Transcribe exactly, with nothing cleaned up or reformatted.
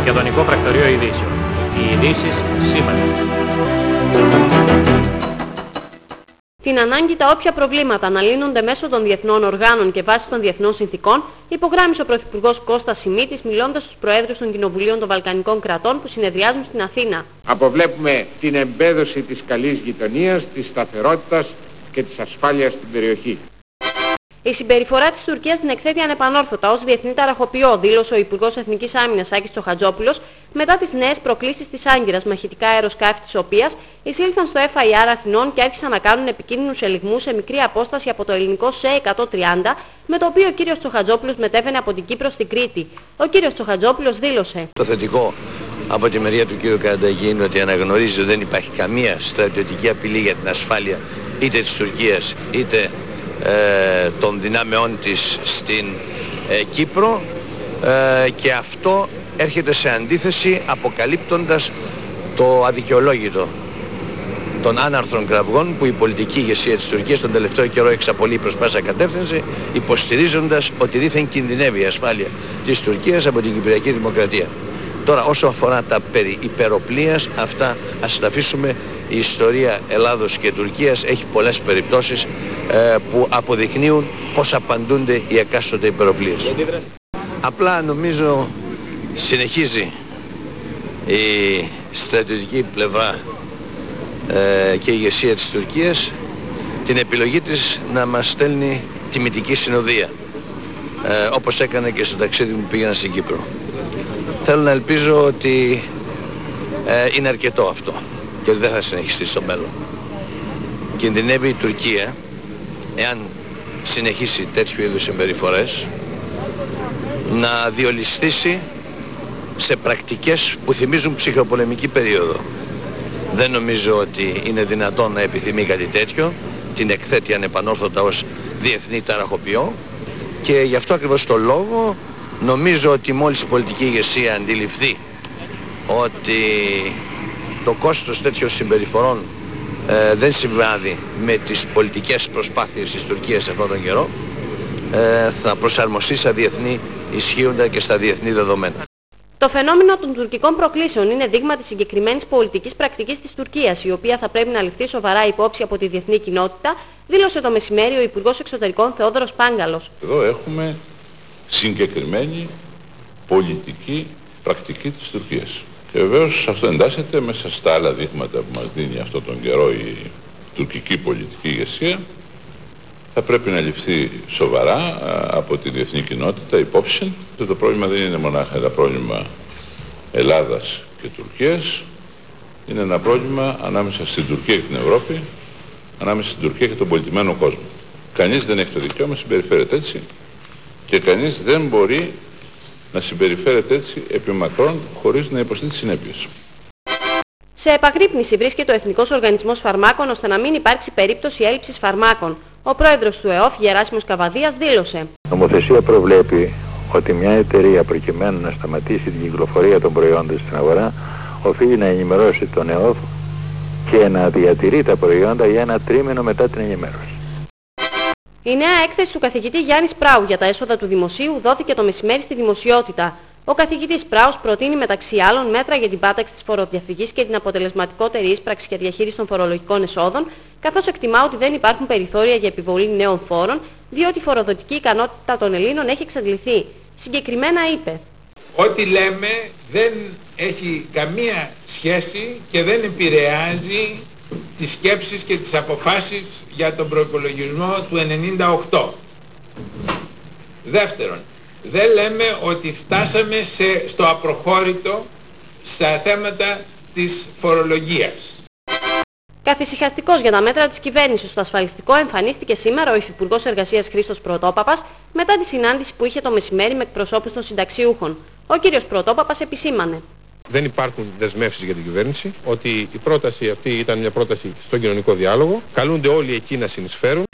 Μακεδονικό Πρακτορείο Ειδήσεων. Οι ειδήσεις σήμερα. Την ανάγκη τα όποια προβλήματα να λύνονται μέσω των διεθνών οργάνων και βάσει των διεθνών συνθηκών, υπογράμμισε ο Πρωθυπουργός Κώστας Σιμίτης μιλώντας στους Προέδρους των Κοινοβουλίων των Βαλκανικών κρατών που συνεδριάζουν στην Αθήνα. Αποβλέπουμε την εμπέδωση της καλής γειτονίας, της σταθερότητας και της ασφάλειας στην περιοχή. Η συμπεριφορά της Τουρκίας την εκθέτει ανεπανόρθωτα ως διεθνή ταραχοποιό, δήλωσε ο Υπουργός Εθνικής Άμυνας Άκης Τσοχατζόπουλος μετά τις νέες προκλήσεις της Άγκυρας, μαχητικά αεροσκάφη της οποίας εισήλθαν στο Εφ Άι Αρ Αθηνών και άρχισαν να κάνουν επικίνδυνους ελιγμούς σε μικρή απόσταση από το ελληνικό ΣΕ εκατόν τριάντα, με το οποίο ο κύριος Τσοχατζόπουλος μετέβαινε από την Κύπρο στην Κρήτη. Ο κύριος Τσοχατζόπουλος δήλωσε: Το θετικό από τη μεριά του κύριου Καρανταγή είναι ότι αναγνωρίζει ότι δεν υπάρχει καμία στρατιωτική απειλή για την ασφάλεια είτε της Τουρκίας είτε Ε, των δυνάμεών της στην ε, Κύπρο ε, και αυτό έρχεται σε αντίθεση αποκαλύπτοντας το αδικαιολόγητο των άναρθρων κραυγών που η πολιτική ηγεσία της Τουρκίας τον τελευταίο καιρό εξαπολύει προς πάσα κατεύθυνση, υποστηρίζοντας ότι δήθεν κινδυνεύει η ασφάλεια της Τουρκίας από την Κυπριακή Δημοκρατία. Τώρα όσο αφορά τα περί υπεροπλίας, αυτά ας τα αφήσουμε. Η ιστορία Ελλάδος και Τουρκίας έχει πολλές περιπτώσεις ε, που αποδεικνύουν πώς απαντούνται οι εκάστοτε υπεροπλίες. Απλά νομίζω συνεχίζει η στρατιωτική πλευρά ε, και η ηγεσία της Τουρκίας την επιλογή της να μας στέλνει τιμητική συνοδεία, ε, όπως έκανε και στο ταξίδι που πήγαινα στην Κύπρο. Θέλω να ελπίζω ότι ε, είναι αρκετό αυτό και ότι δεν θα συνεχιστεί στο μέλλον. Κινδυνεύει η Τουρκία, εάν συνεχίσει τέτοιου είδους συμπεριφορές, να διολισθήσει σε πρακτικές που θυμίζουν ψυχροπολεμική περίοδο. Δεν νομίζω ότι είναι δυνατόν να επιθυμεί κάτι τέτοιο, την εκθέτει ανεπανόρθωτα ως διεθνή ταραχοποιό και γι' αυτό ακριβώς το λόγο νομίζω ότι μόλις η πολιτική ηγεσία αντιληφθεί ότι το κόστος τέτοιων συμπεριφορών ε, δεν συμβάδει με τις πολιτικές προσπάθειες της Τουρκίας σε αυτόν τον καιρό, ε, θα προσαρμοστεί στα διεθνή ισχύοντα και στα διεθνή δεδομένα. Το φαινόμενο των τουρκικών προκλήσεων είναι δείγμα της συγκεκριμένης πολιτικής πρακτικής της Τουρκίας, η οποία θα πρέπει να ληφθεί σοβαρά υπόψη από τη διεθνή κοινότητα, δήλωσε το μεσημέρι ο Υπουργός Εξωτερικών Θεόδωρος Πάγκαλος. Εδώ έχουμε συγκεκριμένη πολιτική πρακτική της Τουρκίας. Και βεβαίως αυτό εντάσσεται μέσα στα άλλα δείγματα που μας δίνει αυτόν τον καιρό η τουρκική πολιτική ηγεσία. Θα πρέπει να ληφθεί σοβαρά από τη διεθνή κοινότητα υπόψη. Το πρόβλημα δεν είναι μονάχα ένα πρόβλημα Ελλάδας και Τουρκίας. Είναι ένα πρόβλημα ανάμεσα στην Τουρκία και την Ευρώπη, ανάμεσα στην Τουρκία και τον πολιτισμένο κόσμο. Κανείς δεν έχει το δικαίωμα να συμπεριφέρεται έτσι και κανείς δεν μπορεί να συμπεριφέρεται έτσι επί μακρόν χωρίς να υποστεί τις συνέπειες. Σε επαγρύπνηση βρίσκεται ο Εθνικός Οργανισμός Φαρμάκων ώστε να μην υπάρξει περίπτωση έλλειψης φαρμάκων. Ο πρόεδρος του ΕΟΦ, Γεράσιμος Καβαδίας, δήλωσε: Η νομοθεσία προβλέπει ότι μια εταιρεία προκειμένου να σταματήσει την κυκλοφορία των προϊόντων στην αγορά οφείλει να ενημερώσει τον ΕΟΦ και να διατηρεί τα προϊόντα για ένα τρίμηνο μετά την ενημέρωση. Η νέα έκθεση του καθηγητή Γιάννη Σπράου για τα έσοδα του δημοσίου δόθηκε το μεσημέρι στη δημοσιότητα. Ο καθηγητής Σπράους προτείνει μεταξύ άλλων μέτρα για την πάταξη της φοροδιαφυγής και την αποτελεσματικότερη ίσπραξη και διαχείριση των φορολογικών εσόδων, καθώς εκτιμά ότι δεν υπάρχουν περιθώρια για επιβολή νέων φόρων, διότι η φοροδοτική ικανότητα των Ελλήνων έχει εξαντληθεί. Συγκεκριμένα είπε: Ό,τι λέμε δεν έχει καμία σχέση και δεν επηρεάζει τις σκέψεις και τις αποφάσεις για τον προϋπολογισμό του ενενήντα οκτώ. Δεύτερον, δεν λέμε ότι φτάσαμε σε, στο απροχώρητο στα θέματα της φορολογίας. Καθησυχαστικός για τα μέτρα της κυβέρνησης στο ασφαλιστικό εμφανίστηκε σήμερα ο Υφυπουργός Εργασίας Χρήστος Πρωτόπαπας μετά τη συνάντηση που είχε το μεσημέρι με εκπροσώπους των συνταξιούχων. Ο κύριος Πρωτόπαπας επισήμανε: Δεν υπάρχουν δεσμεύσεις για την κυβέρνηση, ότι η πρόταση αυτή ήταν μια πρόταση στον κοινωνικό διάλογο. Καλούνται όλοι εκεί να συνεισφέρουν